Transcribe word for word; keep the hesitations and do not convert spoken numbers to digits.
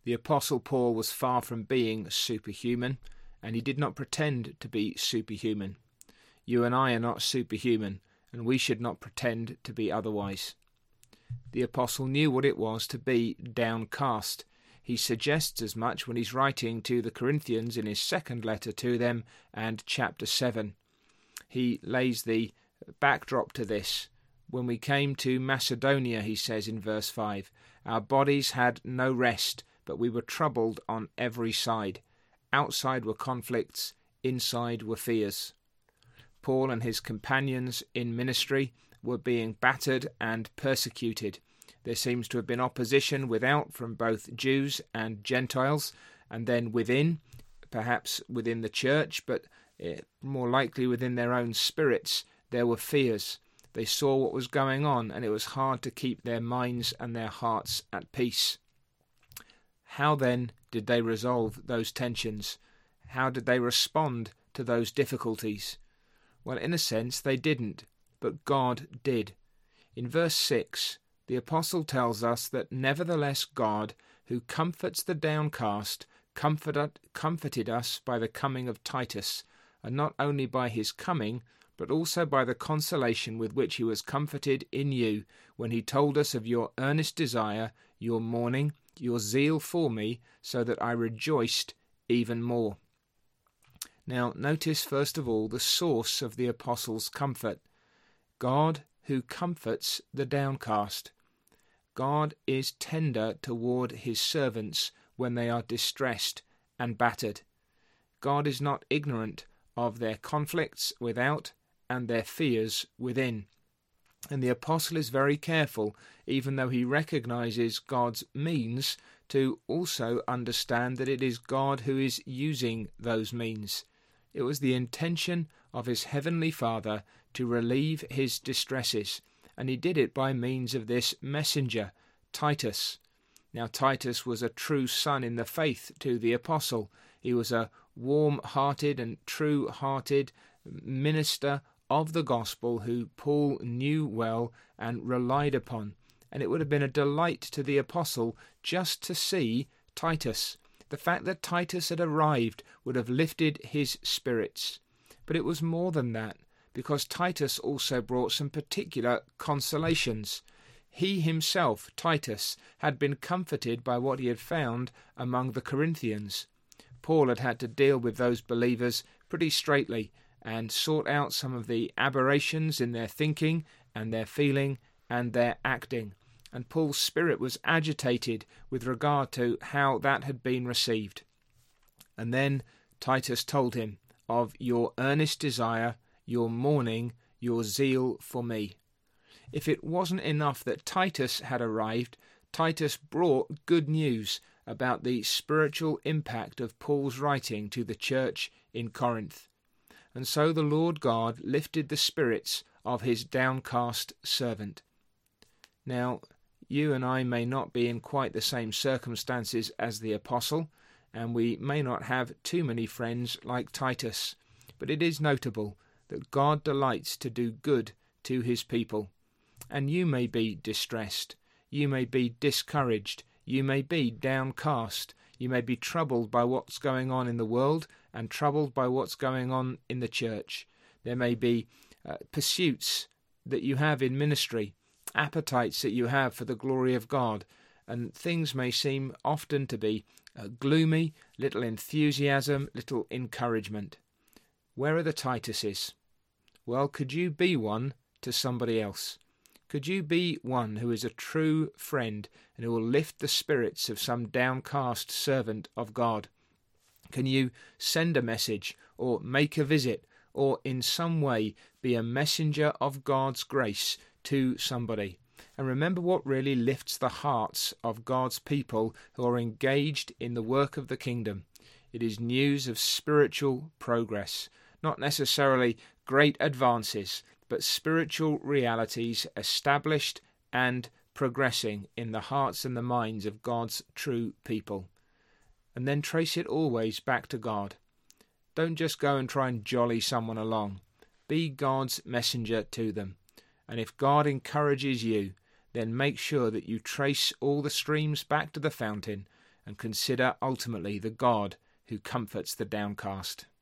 The Apostle Paul was far from being superhuman, and he did not pretend to be superhuman. You and I are not superhuman, and we should not pretend to be otherwise. The apostle knew what it was to be downcast. He suggests as much when he's writing to the Corinthians in his second letter to them and chapter seven. He lays the backdrop to this. When we came to Macedonia, he says in verse five, our bodies had no rest, but we were troubled on every side. Outside were conflicts, inside were fears. Paul and his companions in ministry were being battered and persecuted. There seems to have been opposition without from both Jews and Gentiles, and then within, perhaps within the church, but more likely within their own spirits, there were fears. They saw what was going on, and it was hard to keep their minds and their hearts at peace. How then did they resolve those tensions? How did they respond to those difficulties? Well, in a sense, they didn't, but God did. In verse six, the apostle tells us that nevertheless God, who comforts the downcast, comforted, comforted us by the coming of Titus, and not only by his coming, but also by the consolation with which he was comforted in you, when he told us of your earnest desire, your mourning, your zeal for me, so that I rejoiced even more. Now, notice first of all the source of the apostle's comfort. God who comforts the downcast. God is tender toward his servants when they are distressed and battered. God is not ignorant of their conflicts without and their fears within. And the apostle is very careful, even though he recognizes God's means, to also understand that it is God who is using those means. It was the intention of his heavenly Father to relieve his distresses, and he did it by means of this messenger, Titus. Now Titus was a true son in the faith to the apostle. He was a warm-hearted and true-hearted minister of the gospel who Paul knew well and relied upon. And it would have been a delight to the apostle just to see Titus. The fact that Titus had arrived would have lifted his spirits. But it was more than that, because Titus also brought some particular consolations. He himself, Titus, had been comforted by what he had found among the Corinthians. Paul had had to deal with those believers pretty straightly and sort out some of the aberrations in their thinking and their feeling and their acting. And Paul's spirit was agitated with regard to how that had been received. And then Titus told him of your earnest desire, your mourning, your zeal for me. If it wasn't enough that Titus had arrived, Titus brought good news about the spiritual impact of Paul's writing to the church in Corinth. And so the Lord God lifted the spirits of his downcast servant. Now, you and I may not be in quite the same circumstances as the apostle, and we may not have too many friends like Titus, but it is notable that God delights to do good to his people. And you may be distressed, you may be discouraged, you may be downcast, you may be troubled by what's going on in the world and troubled by what's going on in the church. There may be uh, pursuits that you have in ministry, appetites that you have for the glory of God, and things may seem often to be uh, gloomy, little enthusiasm, little encouragement. Where are the Tituses? Well, could you be one to somebody else? Could you be one who is a true friend and who will lift the spirits of some downcast servant of God? Can you send a message or make a visit or in some way be a messenger of God's grace to somebody? And remember what really lifts the hearts of God's people who are engaged in the work of the kingdom. It is news of spiritual progress, not necessarily great advances, but spiritual realities established and progressing in the hearts and the minds of God's true people. And then trace it always back to God. Don't just go and try and jolly someone along. Be God's messenger to them. And if God encourages you, then make sure that you trace all the streams back to the fountain and consider ultimately the God who comforts the downcast.